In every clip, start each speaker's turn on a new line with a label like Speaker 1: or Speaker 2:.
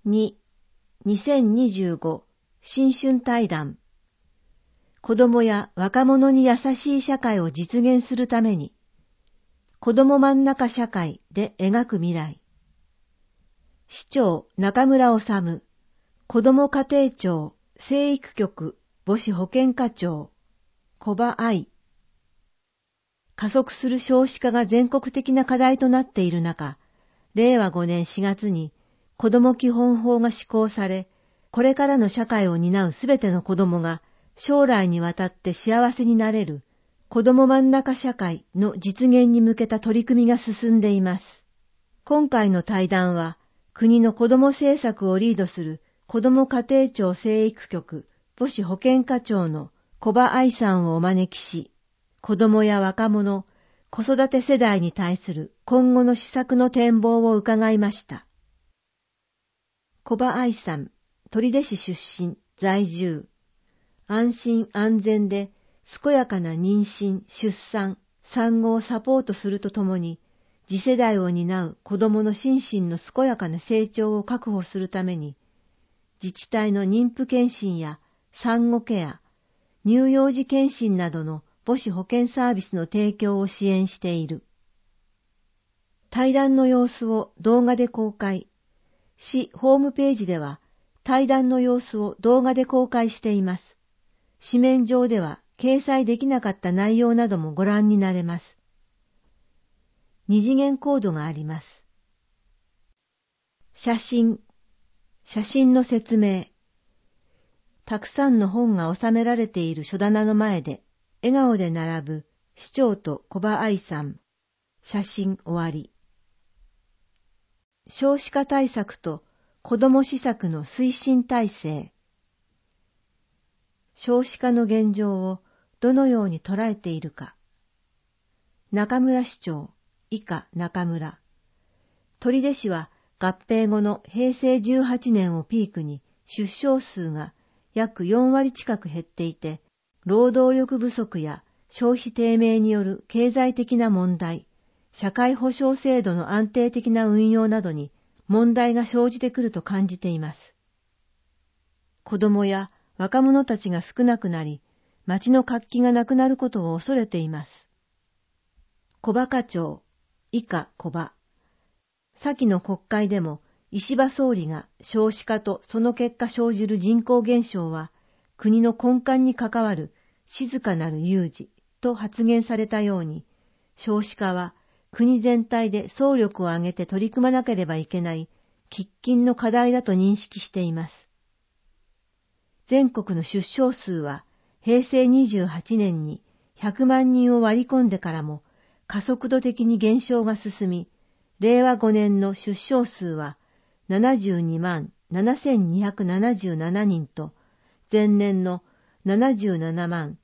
Speaker 1: 2、2025新春対談。子どもや若者に優しい社会を実現するために、子ども真ん中社会で描く未来。市長中村治、子ども家庭庁生育局母子保健課長、小葉愛。加速する少子化が全国的な課題となっている中、令和5年4月に子ども基本法が施行され、これからの社会を担うすべての子どもが将来にわたって幸せになれる子ども真ん中社会の実現に向けた取り組みが進んでいます。今回の対談は、国の子ども政策をリードする子ども家庭庁生育局母子保健課長の小葉愛さんをお招きし、子どもや若者、子育て世代に対する今後の施策の展望を伺いました。小葉愛さん、取手市出身、在住。安心安全で健やかな妊娠、出産、産後をサポートするとともに、次世代を担う子どもの心身の健やかな成長を確保するために、自治体の妊婦健診や産後ケア、乳幼児健診などの母子保健サービスの提供を支援している。対談の様子を動画で公開。市ホームページでは対談の様子を動画で公開しています。紙面上では掲載できなかった内容などもご覧になれます。二次元コードがあります。写真の説明。たくさんの本が収められている書棚の前で、笑顔で並ぶ市長と小葉愛さん。写真終わり。少子化対策と子ども施策の推進体制。少子化の現状をどのように捉えているか。中村市長、以下中村。取手市は合併後の平成18年をピークに出生数が約4割近く減っていて、労働力不足や消費低迷による経済的な問題、社会保障制度の安定的な運用などに問題が生じてくると感じています。子どもや若者たちが少なくなり、町の活気がなくなることを恐れています。小葉課長、以下小葉。先の国会でも石破総理が少子化とその結果生じる人口減少は国の根幹に関わる静かなる有事と発言されたように、少子化は国全体で総力を挙げて取り組まなければいけない喫緊の課題だと認識しています。全国の出生数は平成28年に100万人を割り込んでからも加速度的に減少が進み、令和5年の出生数は72万7277人と前年の77万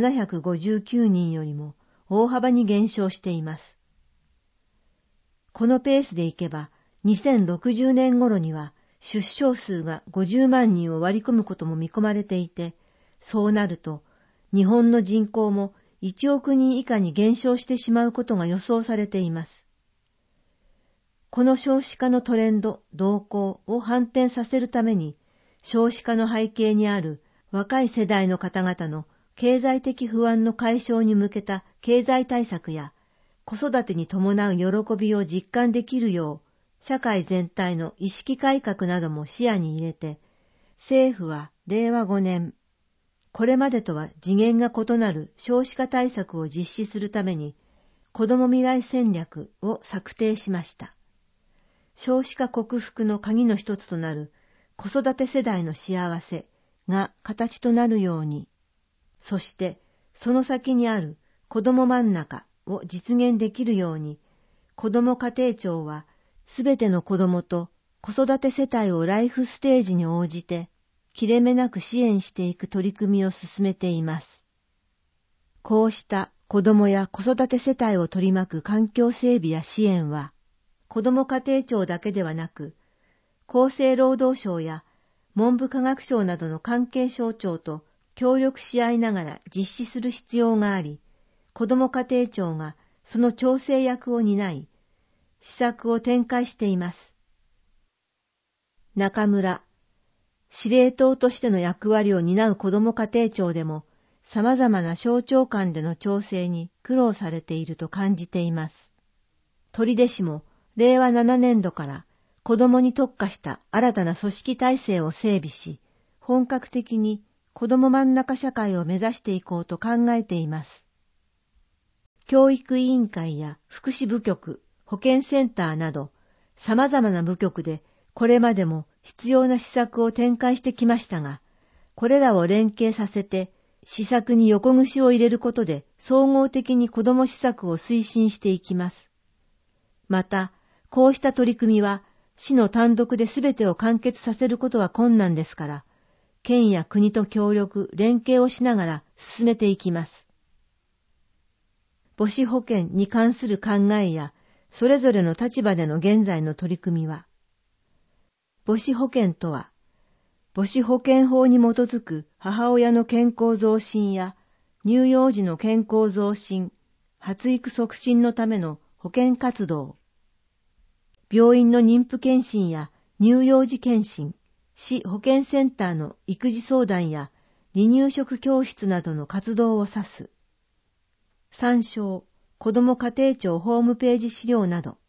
Speaker 1: 759人よりも大幅に減少しています。このペースでいけば2060年頃には出生数が50万人を割り込むことも見込まれていて、そうなると日本の人口も1億人以下に減少してしまうことが予想されています。この少子化のトレンド、動向を反転させるために、少子化の背景にある若い世代の方々の経済的不安の解消に向けた経済対策や、子育てに伴う喜びを実感できるよう、社会全体の意識改革なども視野に入れて、政府は令和5年、これまでとは次元が異なる少子化対策を実施するために、子ども未来戦略を策定しました。少子化克服の鍵の一つとなる子育て世代の幸せが形となるように、そしてその先にある子ども真ん中を実現できるように、子ども家庭庁はすべての子どもと子育て世帯をライフステージに応じて切れ目なく支援していく取り組みを進めています。こうした子どもや子育て世帯を取り巻く環境整備や支援は、子ども家庭庁だけではなく、厚生労働省や文部科学省などの関係省庁と協力し合いながら実施する必要があり、子ども家庭庁がその調整役を担い、施策を展開しています。 中村、司令塔としての役割を担う子ども家庭庁でも、様々な省庁間での調整に苦労されていると感じています。取手市も令和7年度から子どもに特化した新たな組織体制を整備し、本格的に子ども真ん中社会を目指していこうと考えています。教育委員会や福祉部局、保健センターなど、様々な部局でこれまでも必要な施策を展開してきましたが、これらを連携させて施策に横串を入れることで総合的に子ども施策を推進していきます。また、こうした取り組みは市の単独で全てを完結させることは困難ですから、県や国と協力、連携をしながら進めていきます。母子保健に関する考えや、それぞれの立場での現在の取り組みは、母子保健とは、母子保健法に基づく母親の健康増進や乳幼児の健康増進、発育促進のための保健活動、病院の妊婦健診や乳幼児健診、市保健センターの育児相談や離乳食教室などの活動を指す。参照、子ども家庭庁ホームページ資料など。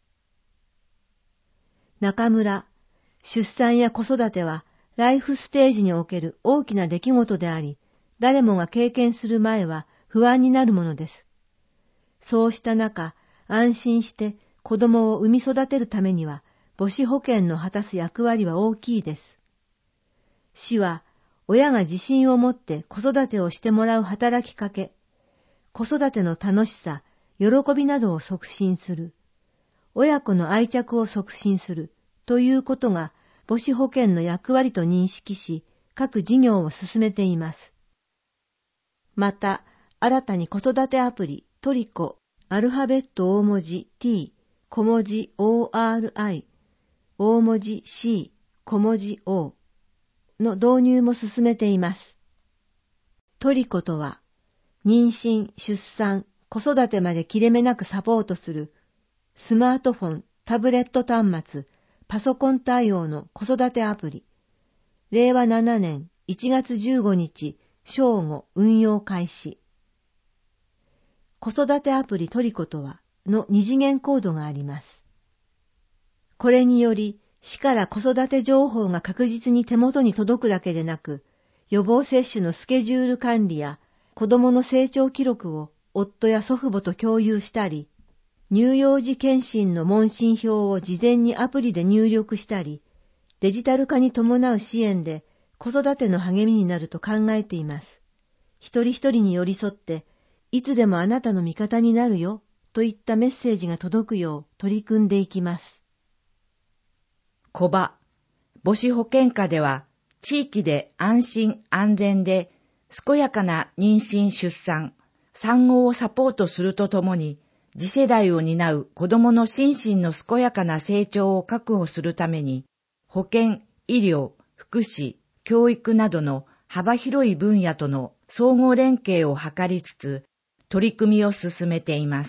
Speaker 1: 中村、出産や子育てはライフステージにおける大きな出来事であり、誰もが経験する前は不安になるものです。そうした中、安心して子供を産み育てるためには、母子保健の果たす役割は大きいです。市は、親が自信を持って子育てをしてもらう働きかけ、子育ての楽しさ、喜びなどを促進する、親子の愛着を促進するということが、母子保健の役割と認識し、各事業を進めています。また、新たに子育てアプリ、トリコ、アルファベット大文字 T、小文字 ORI、大文字 C、小文字 O の導入も進めています。トリコとは、妊娠、出産、子育てまで切れ目なくサポートする、スマートフォン、タブレット端末、パソコン対応の子育てアプリ。令和7年1月15日正午運用開始。子育てアプリトリコとはの二次元コードがあります。これにより市から子育て情報が確実に手元に届くだけでなく、予防接種のスケジュール管理や子供の成長記録を夫や祖父母と共有したり、乳幼児健診の問診票を事前にアプリで入力したり、デジタル化に伴う支援で子育ての励みになると考えています。一人一人に寄り添って、いつでもあなたの味方になるよといったメッセージが届くよう取り組んでいきます。
Speaker 2: 子母子保健課では、地域で安心安全で健やかな妊娠出産、産後をサポートするとともに、次世代を担う子どもの心身の健やかな成長を確保するために、保健、医療、福祉、教育などの幅広い分野との相互連携を図りつつ、取り組みを進めています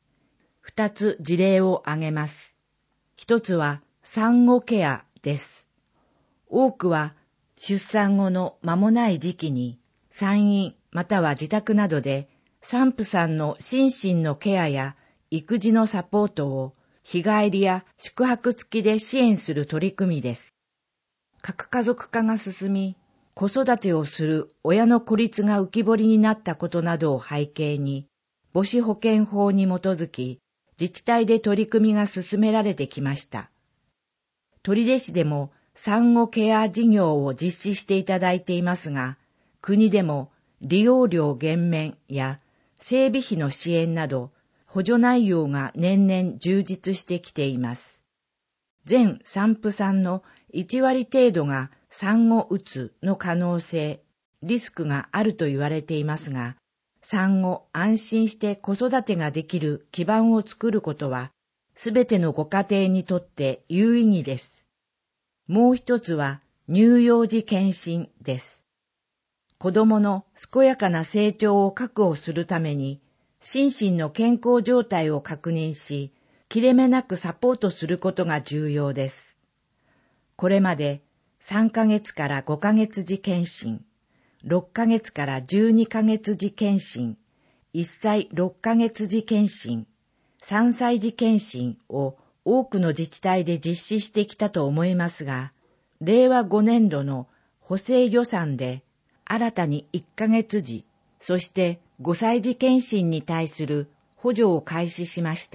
Speaker 2: 。2つ事例を挙げます。1つは産後ケアです。多くは出産後の間もない時期に、産院または自宅などで、産婦さんの心身のケアや育児のサポートを日帰りや宿泊付きで支援する取り組みです。核家族化が進み、子育てをする親の孤立が浮き彫りになったことなどを背景に、母子保健法に基づき、自治体で取り組みが進められてきました。取手市でも産後ケア事業を実施していただいていますが、国でも利用料減免や整備費の支援など、補助内容が年々充実してきています。全産婦さんの1割程度が産後うつの可能性、リスクがあると言われていますが、産後安心して子育てができる基盤を作ることは、すべてのご家庭にとって有意義です。もう一つは乳幼児健診です。子供の健やかな成長を確保するために、心身の健康状態を確認し、切れ目なくサポートすることが重要です。 これまで3ヶ月から5ヶ月時検診、6ヶ月から12ヶ月時検診、1歳6ヶ月時検診、3歳時検診を多くの自治体で実施してきたと思いますが、令和5年度の補正予算で新たに1ヶ月時、そして5歳児検診に対する補助を開始しました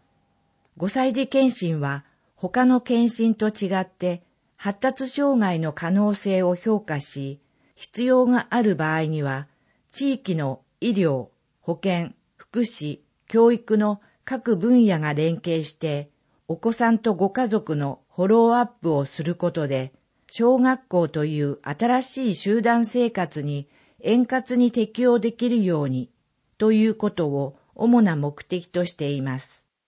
Speaker 2: 。5歳児検診は他の検診と違って発達障害の可能性を評価し、必要がある場合には地域の医療、保健、福祉、教育の各分野が連携してお子さんとご家族のフォローアップをすることで、小学校という新しい集団生活に円滑に適応できるようにということを主な目的としています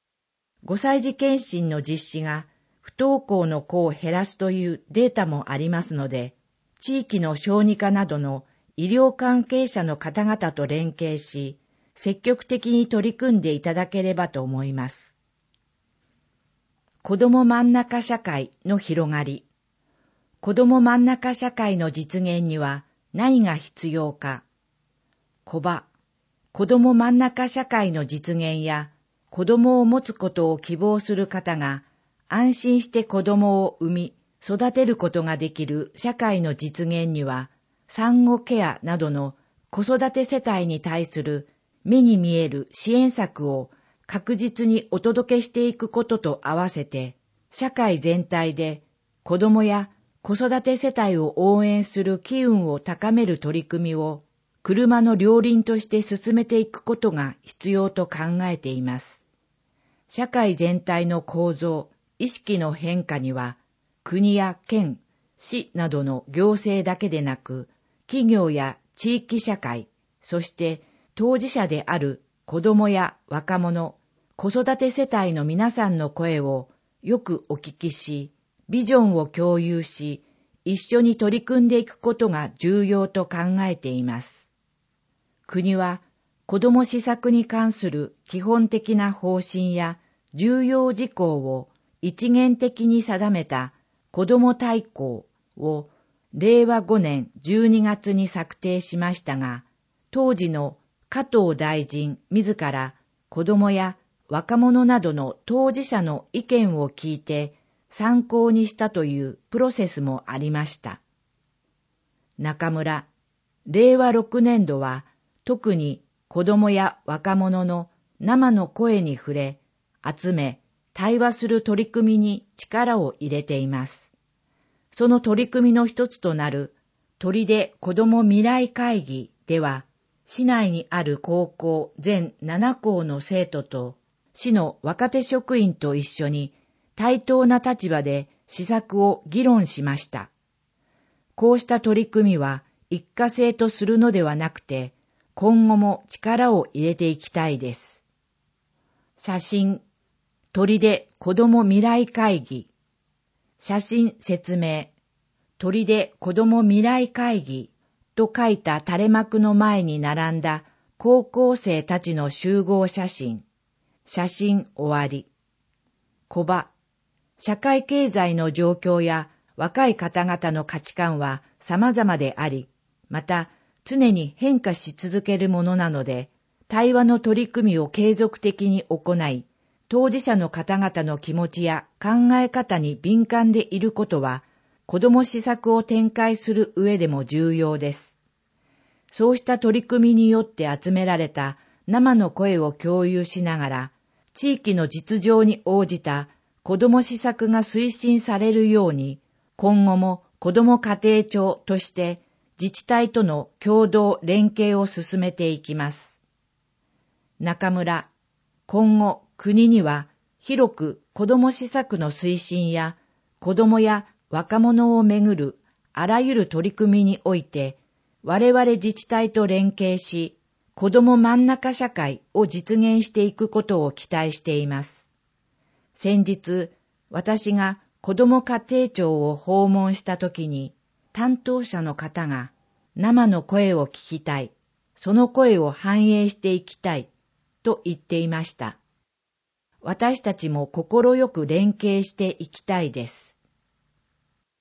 Speaker 2: 。5歳児検診の実施が不登校の子を減らすというデータもありますので、地域の小児科などの医療関係者の方々と連携し、積極的に取り組んでいただければと思います。子ども真ん中社会の広がり。子ども真ん中社会の実現には何が必要か。子ども真ん中社会の実現や子どもを持つことを希望する方が安心して子どもを産み育てることができる社会の実現には、産後ケアなどの子育て世帯に対する目に見える支援策を確実にお届けしていくことと合わせて、社会全体で子どもや子育て世帯を応援する機運を高める取り組みを車の両輪として進めていくことが必要と考えています。社会全体の構造、意識の変化には、国や県、市などの行政だけでなく、企業や地域社会、そして当事者である子どもや若者、子育て世帯の皆さんの声をよくお聞きし、ビジョンを共有し、一緒に取り組んでいくことが重要と考えています。国は子ども施策に関する基本的な方針や重要事項を一元的に定めた子ども大綱を令和5年12月に策定しましたが、当時の加藤大臣自ら子どもや若者などの当事者の意見を聞いて参考にしたというプロセスもありました。中村、令和6年度は特に子どもや若者の生の声に触れ、集め、対話する取り組みに力を入れています。その取り組みの一つとなる砦子ども未来会議では、市内にある高校全7校の生徒と市の若手職員と一緒に対等な立場で施策を議論しました。こうした取り組みは一過性とするのではなくて、今後も力を入れていきたいです。写真、砦子ども未来会議。写真説明。砦子ども未来会議と書いた垂れ幕の前に並んだ高校生たちの集合写真。写真終わり。小場。社会経済の状況や若い方々の価値観は様々であり、また常に変化し続けるものなので、対話の取り組みを継続的に行い、当事者の方々の気持ちや考え方に敏感でいることは、子ども施策を展開する上でも重要です。そうした取り組みによって集められた生の声を共有しながら、地域の実情に応じた子ども施策が推進されるように、今後も子ども家庭庁として自治体との共同連携を進めていきます。中村、今後国には広く子ども施策の推進や子どもや若者をめぐるあらゆる取り組みにおいて、我々自治体と連携し、子ども真ん中社会を実現していくことを期待しています。先日、私が子ども家庭庁を訪問したときに、担当者の方が生の声を聞きたい、その声を反映していきたいと言っていました。私たちも心よく連携していきたいです。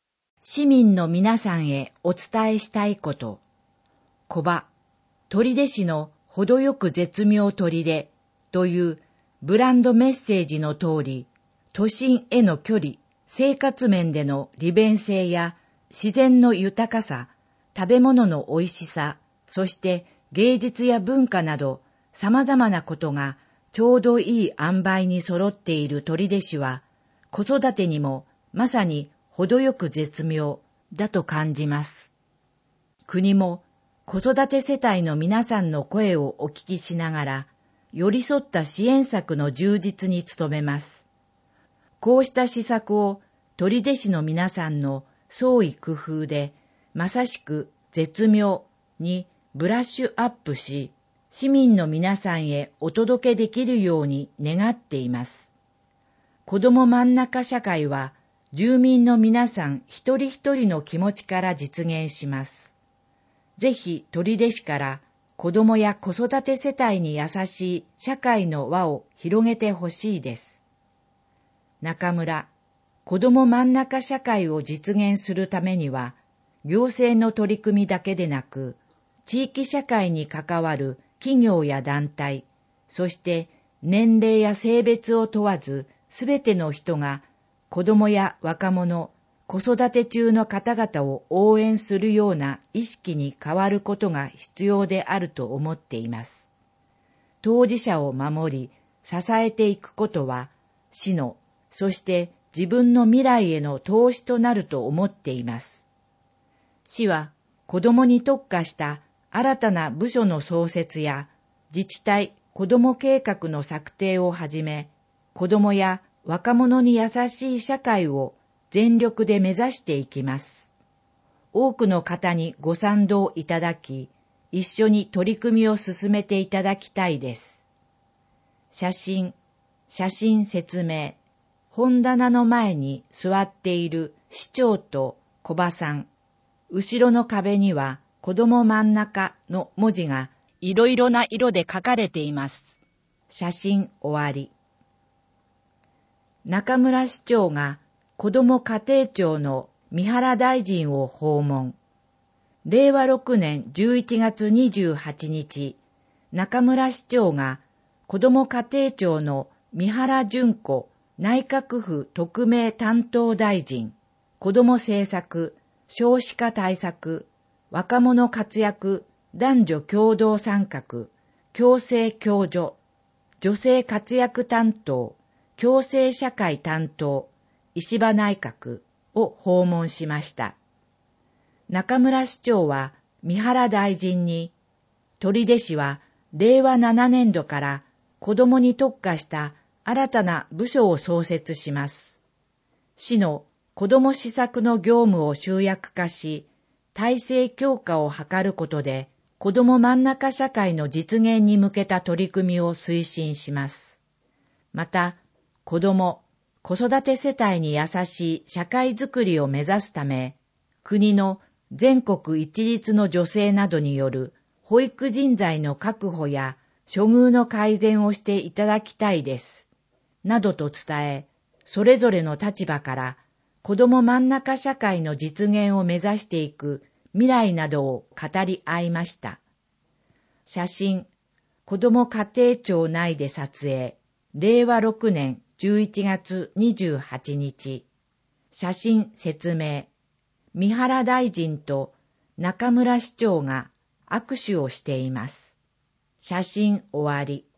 Speaker 2: 市民の皆さんへお伝えしたいこと。コバ、取手市の程よく絶妙砦というブランドメッセージの通り、都心への距離、生活面での利便性や自然の豊かさ、食べ物の美味しさ、そして芸術や文化など様々なことがちょうどいい塩梅に揃っている取手市は、子育てにもまさに程よく絶妙だと感じます。国も子育て世帯の皆さんの声をお聞きしながら、寄り添った支援策の充実に努めます。こうした施策を取手市の皆さんの創意工夫で、まさしく絶妙にブラッシュアップし、市民の皆さんへお届けできるように願っています。子ども真ん中社会は、住民の皆さん一人一人の気持ちから実現します。ぜひ取手市から子どもや子育て世帯に優しい社会の輪を広げてほしいです。中村、子ども真ん中社会を実現するためには、行政の取り組みだけでなく、地域社会に関わる企業や団体、そして年齢や性別を問わず、すべての人が子どもや若者、子育て中の方々を応援するような意識に変わることが必要であると思っています。当事者を守り、支えていくことは、市の、そして自分の未来への投資となると思っています。市は、子どもに特化した新たな部署の創設や、自治体子ども計画の策定をはじめ、子どもや若者に優しい社会を全力で目指していきます。多くの方にご賛同いただき、一緒に取り組みを進めていただきたいです。写真説明。本棚の前に座っている市長と小葉さん。後ろの壁には子ども真ん中の文字がいろいろな色で書かれています。写真終わり。中村市長が子ども家庭庁の三原大臣を訪問。令和6年11月28日、中村市長が子ども家庭庁の三原淳子内閣府特命担当大臣、子ども政策、少子化対策、若者活躍、男女共同参画、共生共助、女性活躍担当、共生社会担当、石破内閣を訪問しました。中村市長は三原大臣に、取手市は令和7年度から子どもに特化した新たな部署を創設します。市の子ども施策の業務を集約化し、体制強化を図ることで、子ども真ん中社会の実現に向けた取り組みを推進します。また、子ども、子育て世帯に優しい社会づくりを目指すため、国の全国一律の助成などによる保育人材の確保や処遇の改善をしていただきたいです。などと伝え、それぞれの立場から子ども真ん中社会の実現を目指していく未来などを語り合いました。写真、子ども家庭庁内で撮影、令和6年11月28日。写真説明。三原大臣と中村市長が握手をしています。写真終わり。